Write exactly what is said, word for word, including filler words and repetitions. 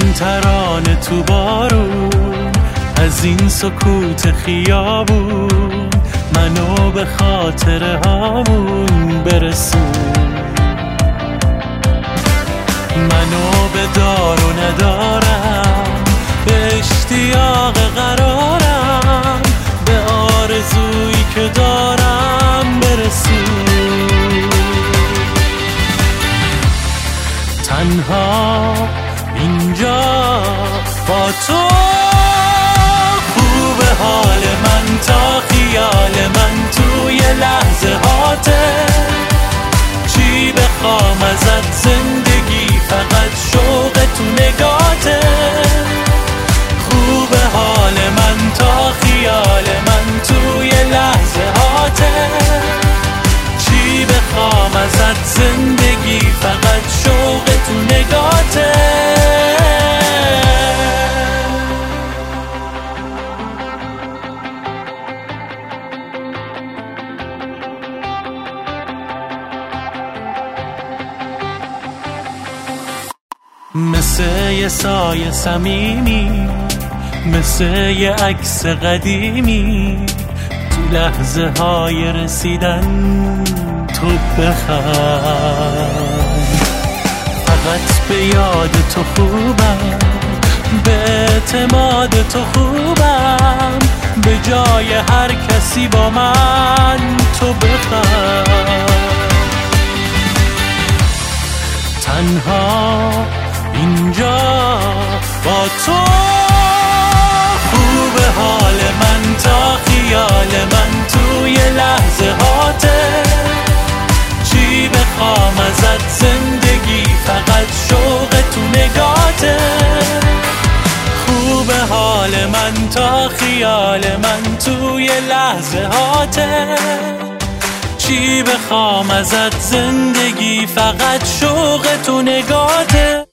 من ترانه تو بارون، از این سکوت خیابون منو به خاطره هامون برسون. منو به دار و ندارم، به اشتیاق قرارم، به آرزویی که دارم برسون. تنها اینجا با تو خوب حال من تا خیال من توی لحظه هاته. چی بخوام ازت زندگی فقط شوق تو نگاته. خوب حال من تا خیال من توی لحظه هاته. چی بخوام ازت زندگی فقط شوق تو نگاته. مثل یه سایه صمیمی، مثل یه عکس قدیمی، تو لحظه های رسیدن تو بخند. فقط به یاد تو خوبم، به اعتماد تو خوبم، به جای هر کسی با من تو بخند. تنها اینجا با تو خوب حال من تا خیال من توی لحظه هاته. چی بخوام ازت زندگی فقط شوق تو نگاته. خوب حال من تا خیال من توی لحظه هاته. چی بخوام ازت زندگی فقط شوق تو نگاته.